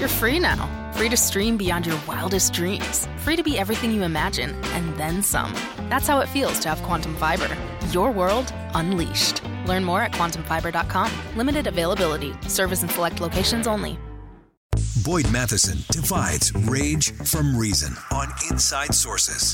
You're free now. Free to stream beyond your wildest dreams. Free to be everything you imagine, and then some. That's how it feels to have Quantum Fiber. Your world unleashed. Learn more at quantumfiber.com. Limited availability. Service in select locations only. Boyd Matheson divides rage from reason on Inside Sources.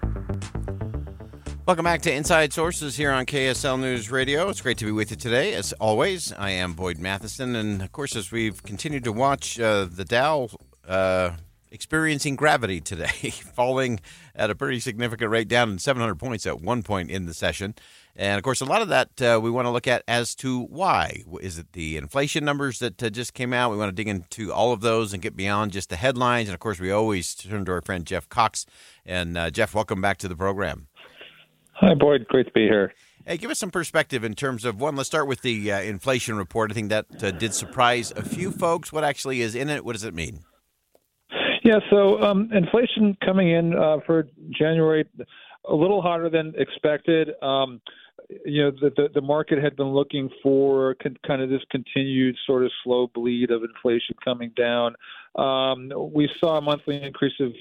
Welcome back to Inside Sources here on KSL News Radio. It's great to be with you today. As always, I am Boyd Matheson. And, of course, as we've continued to watch the Dow experiencing gravity today, falling at a pretty significant rate, down 700 points at one point in the session. And, of course, a lot of that we want to look at as to why. Is it the inflation numbers that just came out? We want to dig into all of those and get beyond just the headlines. And, of course, we always turn to our friend Jeff Cox. And, Jeff, welcome back to the program. Hi, Boyd. Great to be here. Hey, give us some perspective in terms of, one, let's start with the inflation report. I think that did surprise a few folks. What actually is in it? What does it mean? Yeah, so inflation coming in for January, a little hotter than expected. The market had been looking for kind of this continued sort of slow bleed of inflation coming down. We saw a monthly increase of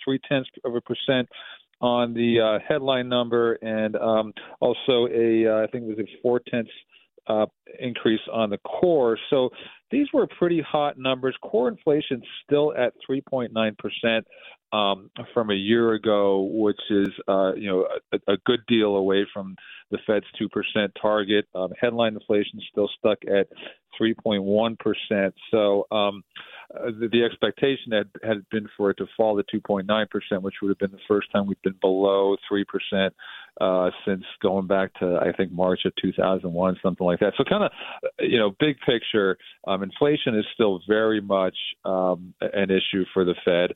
0.3% on the headline number, and also I think it was a 0.4 increase on the core. So these were pretty hot numbers. Core inflation still at 3.9% from a year ago, which is a good deal away from the Fed's 2% target. Headline inflation still stuck at 3.1%. So the expectation had been for it to fall to 2.9%, which would have been the first time we've been below 3% since going back to, I think, March of 2001, something like that. So kind of, big picture, inflation is still very much an issue for the Fed.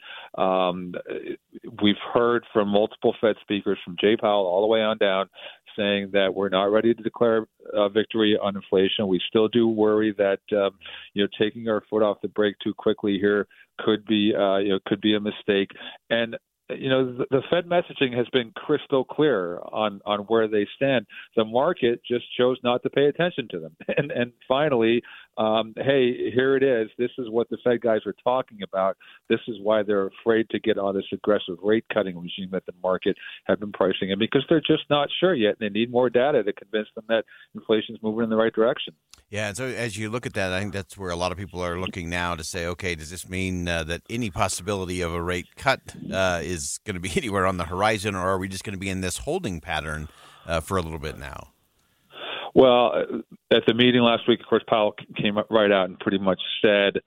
We've heard from multiple Fed speakers, from Jay Powell all the way on down, saying that we're not ready to declare victory on inflation. We still do worry that taking our foot off the brake too quickly here could be a mistake. And the Fed messaging has been crystal clear on where they stand. The market just chose not to pay attention to them. And finally, hey, here it is. This is what the Fed guys are talking about. This is why they're afraid to get on this aggressive rate cutting regime that the market have been pricing in, because they're just not sure yet. And they need more data to convince them that inflation is moving in the right direction. Yeah, and so as you look at that, I think that's where a lot of people are looking now to say, okay, does this mean that any possibility of a rate cut is going to be anywhere on the horizon, or are we just going to be in this holding pattern for a little bit now? Well, at the meeting last week, of course, Powell came right out and pretty much said,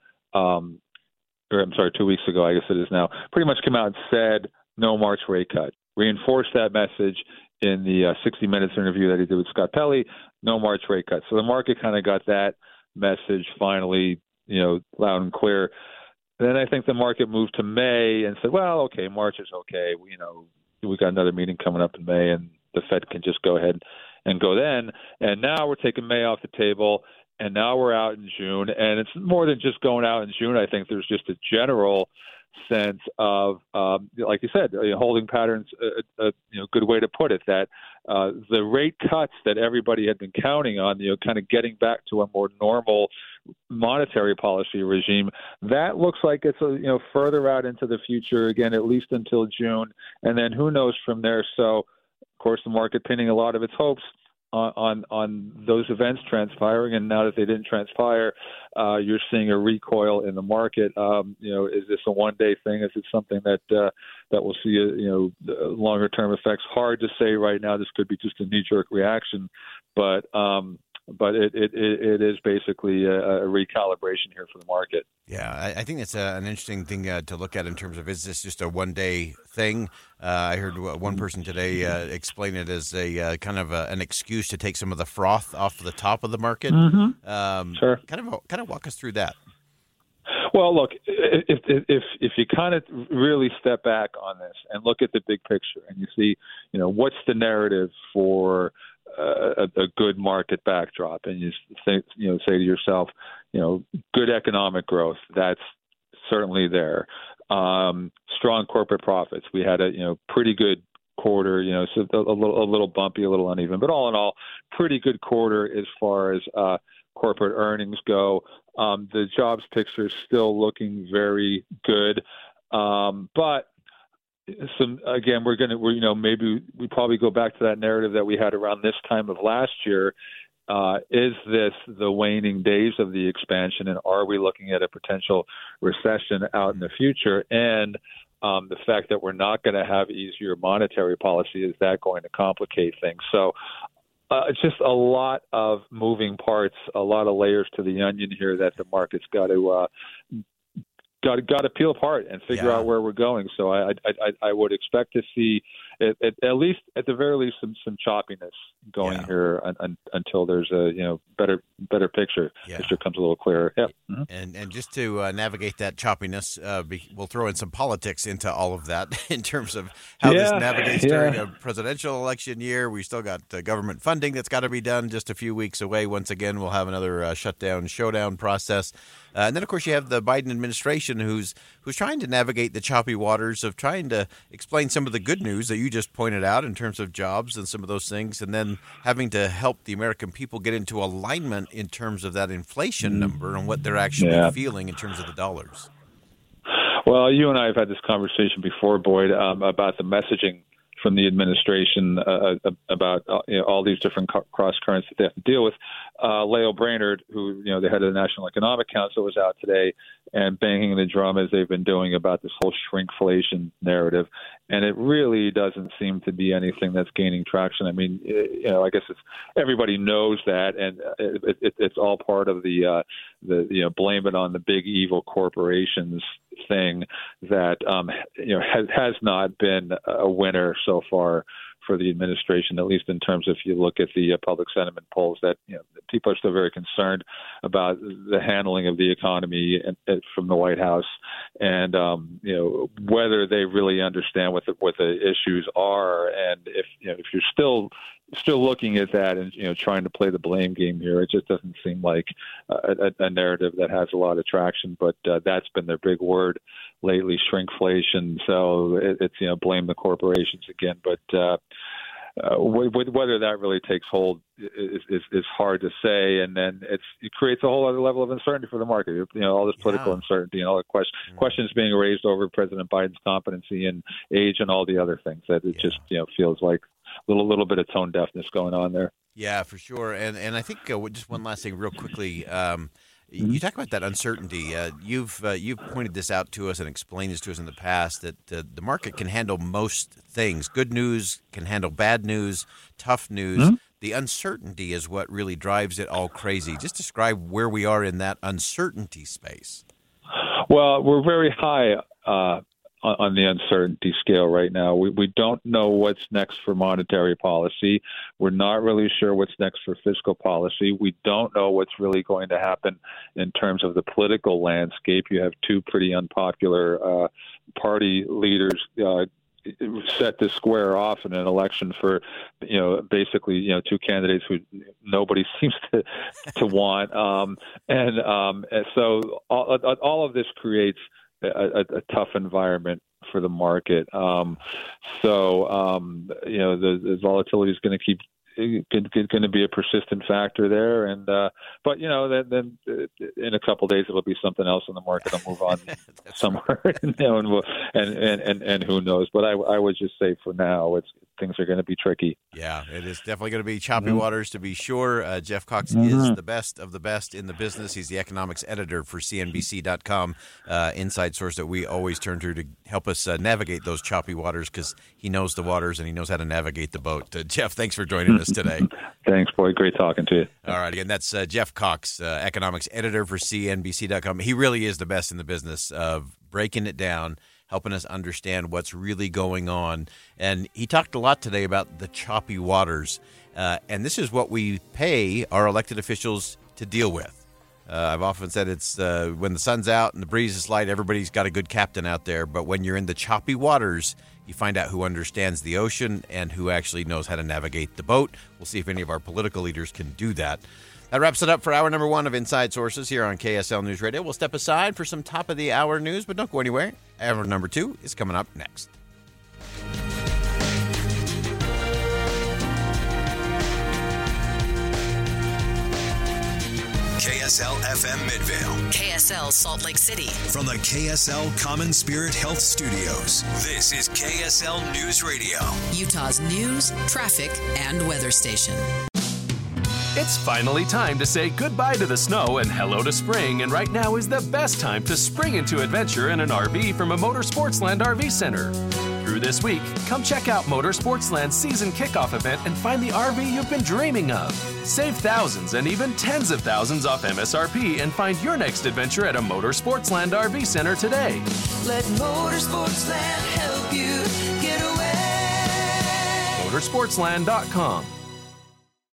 2 weeks ago, I guess it is now, pretty much came out and said no March rate cut. Reinforced that message in the 60 Minutes interview that he did with Scott Pelley, no March rate cut. So the market kind of got that message finally, loud and clear. Then I think the market moved to May and said, well, okay, March is okay. We got another meeting coming up in May, and the Fed can just go ahead and go then. And now we're taking May off the table, and now we're out in June. And it's more than just going out in June. I think there's just a general sense of, like you said, holding patterns, a good way to put it, that the rate cuts that everybody had been counting on, kind of getting back to a more normal monetary policy regime, that looks like it's further out into the future, again, at least until June, and then who knows from there. So, of course, the market pinning a lot of its hopes on those events transpiring, and now that they didn't transpire, you're seeing a recoil in the market. Is this a one-day thing? Is it something that will see longer-term effects? Hard to say right now. This could be just a knee-jerk reaction, but it is basically a recalibration here for the market. Yeah, I think that's an interesting thing to look at in terms of, is this just a one-day thing? I heard one person today explain it as a kind of an excuse to take some of the froth off the top of the market. Mm-hmm. Sure. Kind of walk us through that. Well, look, if you kind of really step back on this and look at the big picture, and you see, what's the narrative for a good market backdrop, and you say to yourself, good economic growth, that's certainly there. Strong corporate profits. We had a pretty good quarter, so a little bumpy, a little uneven, but all in all, pretty good quarter as far as corporate earnings go. The jobs picture is still looking very good, but maybe we probably go back to that narrative that we had around this time of last year. Is this the waning days of the expansion, and are we looking at a potential recession out in the future? And the fact that we're not going to have easier monetary policy, is that going to complicate things? So it's just a lot of moving parts, a lot of layers to the onion here that the market's got to peel apart and figure out where we're going. So I would expect to see at least at the very least some choppiness going here until there's a better picture. Picture comes a little clearer. Yeah. Mm-hmm. And just to navigate that choppiness, we'll throw in some politics into all of that in terms of how this navigates during a presidential election year. We still got government funding that's got to be done. Just a few weeks away. Once again, we'll have another showdown process. And then, of course, you have the Biden administration who's trying to navigate the choppy waters of trying to explain some of the good news that you just pointed out in terms of jobs and some of those things, and then having to help the American people get into alignment in terms of that inflation number and what they're actually feeling in terms of the dollars. Well, you and I have had this conversation before, Boyd, about the messaging from the administration about all these different cross currents that they have to deal with. Lael Brainerd, who the head of the National Economic Council, was out today and banging the drum as they've been doing about this whole shrinkflation narrative, and it really doesn't seem to be anything that's gaining traction. I mean, I guess everybody knows that, and it's all part of the blame it on the big evil corporations thing that has not been a winner so far for the administration, at least in terms of if you look at the public sentiment polls, that people are still very concerned about the handling of the economy from the White House, and whether they really understand what the issues are, and if you're still looking at that and trying to play the blame game here, it just doesn't seem like a narrative that has a lot of traction. But that's been their big word lately, shrinkflation. So it's blame the corporations again. But whether that really takes hold is hard to say, and then it creates a whole other level of uncertainty for the market. All this political uncertainty and all the questions being raised over President Biden's competency and age and all the other things that it just feels like a little bit of tone deafness going on there. Yeah, for sure. And I think just one last thing real quickly. You talk about that uncertainty. You've pointed this out to us and explained this to us in the past, that the market can handle most things. Good news can handle bad news, tough news. Mm-hmm. The uncertainty is what really drives it all crazy. Just describe where we are in that uncertainty space. Well, we're very high on the uncertainty scale right now. We don't know what's next for monetary policy. We're not really sure what's next for fiscal policy. We don't know what's really going to happen in terms of the political landscape. You have two pretty unpopular party leaders set to square off in an election for, basically, two candidates who nobody seems to want. And so all of this creates a tough environment for the market. The volatility is going to keep going to be a persistent factor there, and but then in a couple of days it'll be something else in the market. I'll move on somewhere, and who knows? But I would just say for now, things are going to be tricky. Yeah, it is definitely going to be choppy waters, to be sure. Jeff Cox is the best of the best in the business. He's the economics editor for CNBC.com, inside source that we always turn to help us navigate those choppy waters, because he knows the waters and he knows how to navigate the boat. Jeff, thanks for joining us today. Thanks, Boyd. Great talking to you. All right. Again, that's Jeff Cox, economics editor for CNBC.com. He really is the best in the business of breaking it down, helping us understand what's really going on. And he talked a lot today about the choppy waters. And this is what we pay our elected officials to deal with. I've often said it's when the sun's out and the breeze is light, everybody's got a good captain out there. But when you're in the choppy waters, you find out who understands the ocean and who actually knows how to navigate the boat. We'll see if any of our political leaders can do that. That wraps it up for hour number one of Inside Sources here on KSL News Radio. We'll step aside for some top-of-the-hour news, but don't go anywhere. Hour number two is coming up next. KSL FM Midvale. KSL Salt Lake City. From the KSL Common Spirit Health Studios, this is KSL News Radio. Utah's news, traffic, and weather station. It's finally time to say goodbye to the snow and hello to spring, and right now is the best time to spring into adventure in an RV from a Motorsportsland RV Center. Through this week, come check out Motorsportsland's season kickoff event and find the RV you've been dreaming of. Save thousands and even tens of thousands off MSRP and find your next adventure at a Motorsportsland RV Center today. Let Motorsportsland help you get away. Motorsportsland.com.